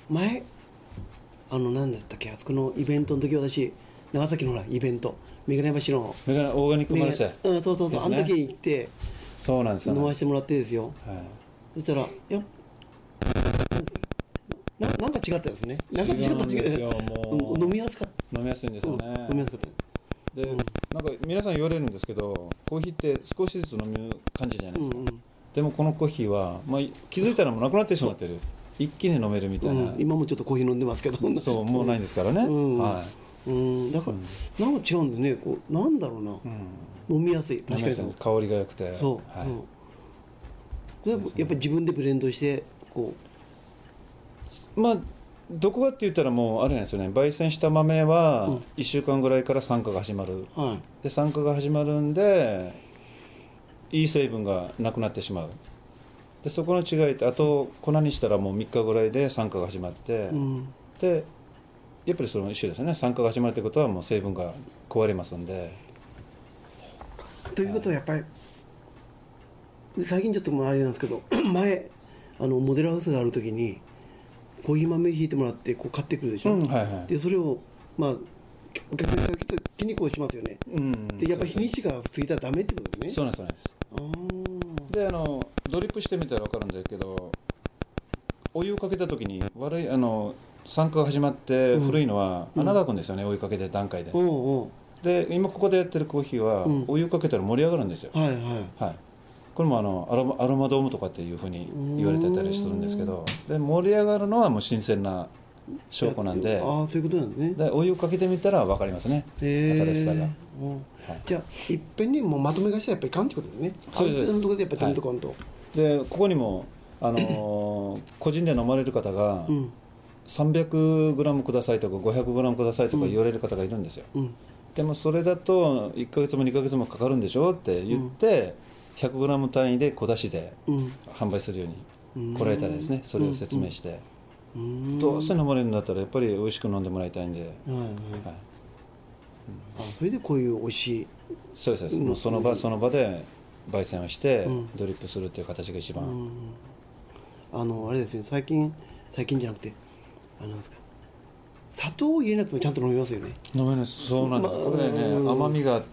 前何だったっけ、あそこのイベントの時、私長崎のほらイベント、メガネ橋のオーガニックマルシェ、 そうそうそう、ね、あの時に行ってそうなんですよ、ね、 飲ませてもらってですよ、はい、そしたらなんか違ったですね。なんか違ったんですよ。もう飲みやすかった。 飲みやすいんですよね。 飲みやすかった。 で、なんか皆さん言われるんですけど、コーヒーって少しずつ飲む感じじゃないですか。でもこのコーヒーは、気づいたらもうなくなってしまってる。一気に飲めるみたいな。 今もちょっとコーヒー飲んでますけど。 そう、もうないんですからね。はい。 だからなんか違うんでね。なんだろうな。飲みやすい。確かに香りが良くて。 そう。やっぱり自分でブレンドしてこう。 どこがって言ったらもうあれなんですよね。焙煎した豆は1週間ぐらいから酸化が始まる、で酸化が始まるんでいい成分がなくなってしまう。でそこの違いって、あと粉にしたらもう3日ぐらいで酸化が始まって、でやっぱりその一緒ですよね。酸化が始まるってことはもう成分が壊れますんで。 ということはやっぱり最近ちょっとあれなんですけど、前モデルハウスがある時にコーヒー豆引いてもらってこう買ってくるでしょ、でそれをお客さんが気にこうしますよね、でやっぱり日にちが過ぎたらダメってことですね。 そうなんです、そうなんです。でドリップしてみたら分かるんだけど、お湯をかけた時に悪い酸化が始まって古いのは穴が開くんですよね、お湯かけた段階で。で今ここでやってるコーヒーは、お湯かけたら盛り上がるんですよ。これもアロマドームとかっていうふうに言われてたりするんですけど、で盛り上がるのはもう新鮮な証拠なんで、 そういうことなんですね。 でお湯をかけてみたら分かりますね、新しさが。 じゃあいっぺんにもうまとめ買いしたらやっぱりいかんってことですね。 そうです。 のところでやっぱり止めとかんと。 でここにも個人で飲まれる方が、300g くださいとか 500g くださいとか言われる方がいるんですよ。でもそれだと1ヶ月も2ヶ月もかかるんでしょって言って、100g 単位で小出しで販売するようにこらえたらですね、それを説明して、どうせ飲まれるんだったらやっぱり美味しく飲んでもらいたいんで、 それでこういう美味しい、 そうです、もうその場で焙煎をしてドリップするっていう形が一番、 あれですね、最近じゃなくてなんですか、砂糖を入れなくてもちゃんと飲みますよね。 飲めます。そうなんです、これね、甘みがあって、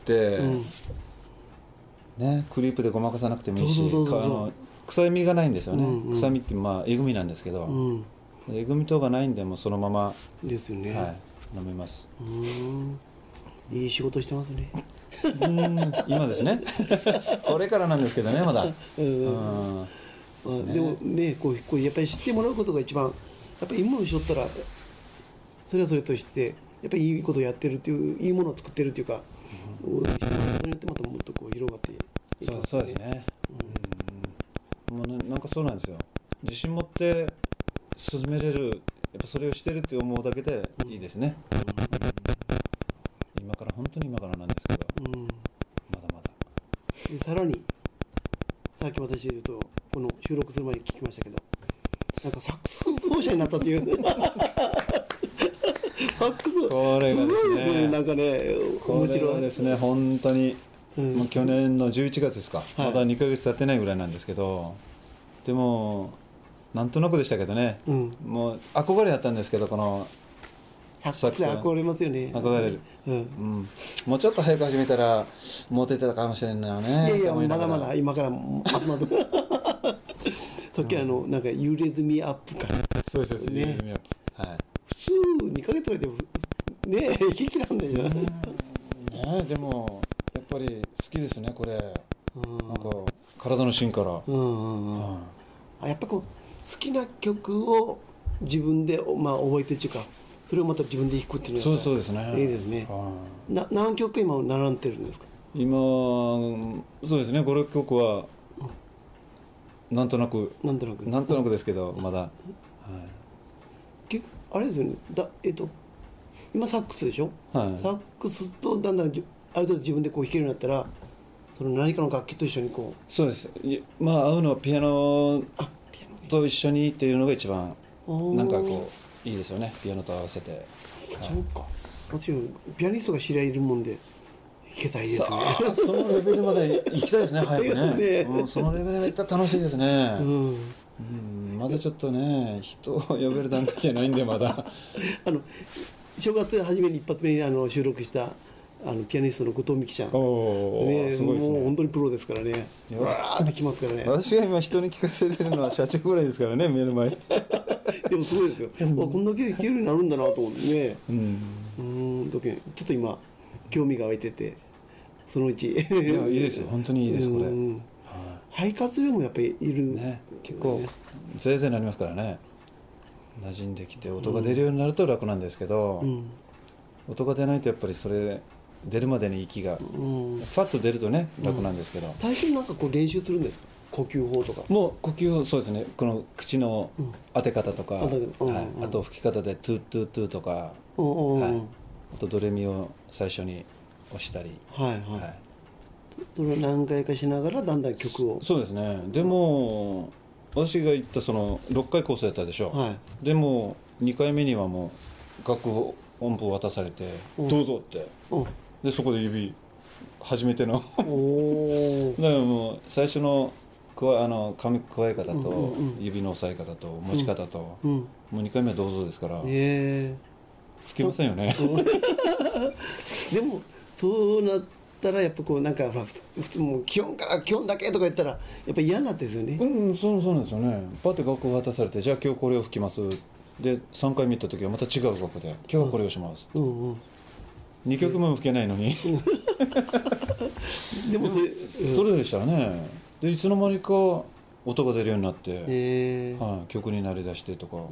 クリープでごまかさなくてもいいし、臭みがないんですよね。臭みってえぐみなんですけど、えぐみ等がないんでもうそのままですよね、 飲めます。 いい仕事してますね。 今ですね。これからなんですけどね、まだ。 でもね、こうやっぱり知ってもらうことが一番、やっぱりいいものをしょったらそれはそれとしてやっぱりいいことをやってるっていう、いいものを作ってるっていうか、それによってまたもっとこう広がっていきますね。 そうですね。もうなんかそうなんですよ。自信持って進めれる、やっぱそれをしてるって思うだけでいいですね。本当に今からなんですけど、まだまだ。 でさらにさっき私で言うとこの収録する前に聞きましたけど、なんかサックス奏者になったっていうね。サックス、 これがですね、 すごいですね、なんかね、 これはですね、本当に、去年の11月ですか、まだ2ヶ月経ってないぐらいなんですけど、でもなんとなくでしたけどね、もう憧れだったんですけど、このサックス憧れますよね。 憧れる、もうちょっと早く始めたらモテてたかもしれないよね。 いやいや、まだまだ今から集まる。さっきなんか揺れ墨アップか、 そうです、揺れ墨アップ、 普通2ヶ月ぐらいでね、息切らんだよね。でもやっぱり好きですね、これ。なんか体の芯から、やっぱこう好きな曲を自分で覚えてるっていうか、それをまた自分で弾くっていうのがそうですね、 いいですね。何曲今習ってるんですか？ 今そうですね、5、6曲はなんとなくですけど、まだ、 あれですよね、今サックスでしょ、サックスとだんだんある程度自分でこう弾けるようになったら、その何かの楽器と一緒にこう。 そうです。合うのはピアノと一緒にっていうのが一番なんかこういいですよね、ピアノと合わせて。 そうか、私ピアニストが知り合いいるもんで弾けたらいいですね。 そのレベルまで行きたいですね、早くね。そのレベルがいったら楽しいですね。 まだちょっとね人を呼べる段階じゃないんでまだ正月初めに一発目に収録したピアニストの後藤美希ちゃん、 すごいですね。 もう本当にプロですからね、わーってきますからね。 私が今人に聞かせれるのは社長ぐらいですからね、目の前でもすごいですよ、こんだけ弾けるようになるんだなと思ってね、ちょっと今興味が湧いてて、そのうちいやいいですよ、本当にいいですこれ、 肺活量もやっぱりいる、 ね、結構ゼーゼーになりますからね、馴染んできて音が出るようになると楽なんですけど、音が出ないとやっぱりそれ出るまでに息が、さっと出るとね楽なんですけど、 最近なんかこう練習するんですか、呼吸法とか。 もう呼吸をそうですね、この口の当て方とか、あと吹き方でトゥトゥトゥとか、あとドレミを最初に押したり、それを何回かしながらだんだん曲を。 そうですね。でも私が言ったその6回コースやったでしょ、でも2回目にはもう楽譜音符を渡されてどうぞって、でそこで指初めてのだからもう最初の紙加え方と指の押さえ方と持ち方と、もう2回目はどうぞですから、吹けませんよねでもそうなったらやっぱこうなんか普通もう基本から基本だけとか言ったらやっぱ嫌になってですよね。 そうなんですよね。パッて楽譜を渡されて、じゃあ今日これを吹きますで3回目行った時はまた違う楽譜で今日はこれをします、2曲も吹けないのにでもそれでしたらね、でいつの間にか音が出るようになって、曲になりだしてとか、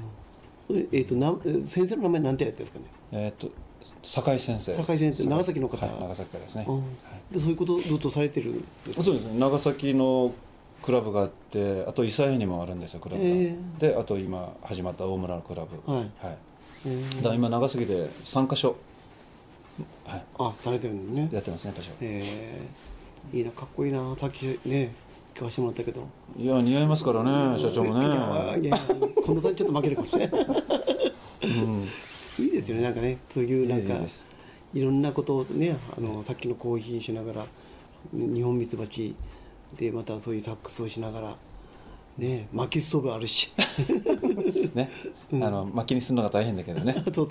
先生の名前なんてやったんですかね。 酒井先生。 酒井先生、長崎の方。 長崎からですね。 でそういうことをずっとされてるんですか。 そうですね。長崎のクラブがあって、あと諫早にもあるんですよクラブが。であと今始まった大村のクラブ。だから今長崎で3カ所。 されてるんですね。 やってますね、場所。 いいな、かっこいいな、さっきね聞かせてもらったけど。 いや似合いますからね、社長もね。 いや近藤さんにちょっと負けるかもしれない。いいですよね、なんかね、そういうなんかいろんなことをね、さっきのコーヒーしながら日本ミツバチでまたそういうサックスをしながらね、薪ストーブあるしね、薪にするのが大変だけどね。 そう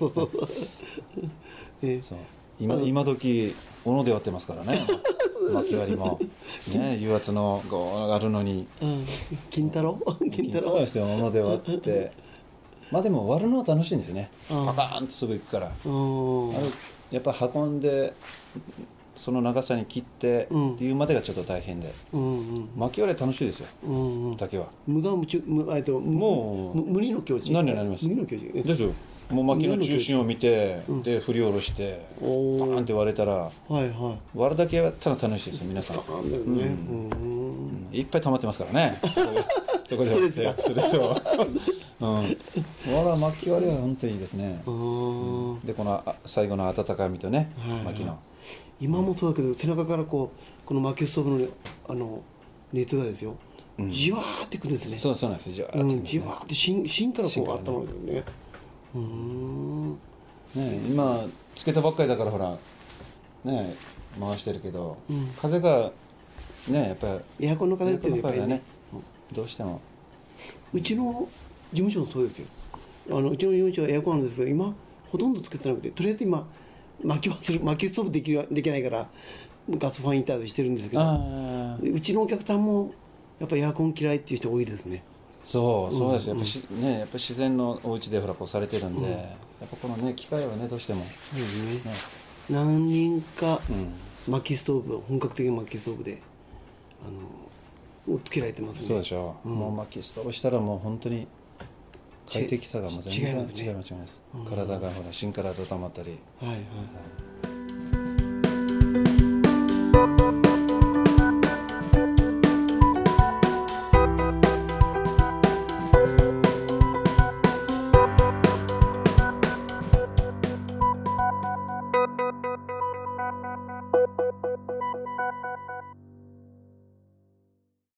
今時斧で割ってますからね。薪割りもね、油圧のあるのに、 金太郎ですよ、斧で割って。まあでも割るのは楽しいんですよね。パカーンとすぐ行くから。やっぱ運んでその長さに切ってっていうまでがちょっと大変で、薪割りは楽しいですよ、竹は。 無我無二の境地。 何になります。 無二の境地ですよ。もう薪の中心を見て、で振り下ろしてパーンって割れたら、割るだけやったら楽しいですよ皆さん。いっぱい溜まってますからね。そこでストレスを。薪割りは本当にいいですね。でこの最後の温かみとね、薪の。 今もそうだけど背中からこの薪ストーブの熱がですよ、じわーってくるんですね。 そうなんですよ。 じわーって芯からこうあったまるよね。 今つけたばっかりだからほらね回してるけど、風がねやっぱりエアコンの風っていうのはやっぱりね、 どうしても。 うちの事務所もそうですよ。うちの事務所はエアコンなんですけど今ほとんどつけてなくて、とりあえず今薪ストーブできないからガスファンヒーターでしてるんですけど、うちのお客さんもやっぱエアコン嫌いっていう人多いですね。 そうです。やっぱ自然のお家でほらこうされてるんで、やっぱこのね機械はねどうしても何人か薪ストーブ、本格的な薪ストーブでつけられてますね。 そうでしょう。もう薪ストーブしたらもう本当に快適さが全然違います。体がほら芯から温まったり。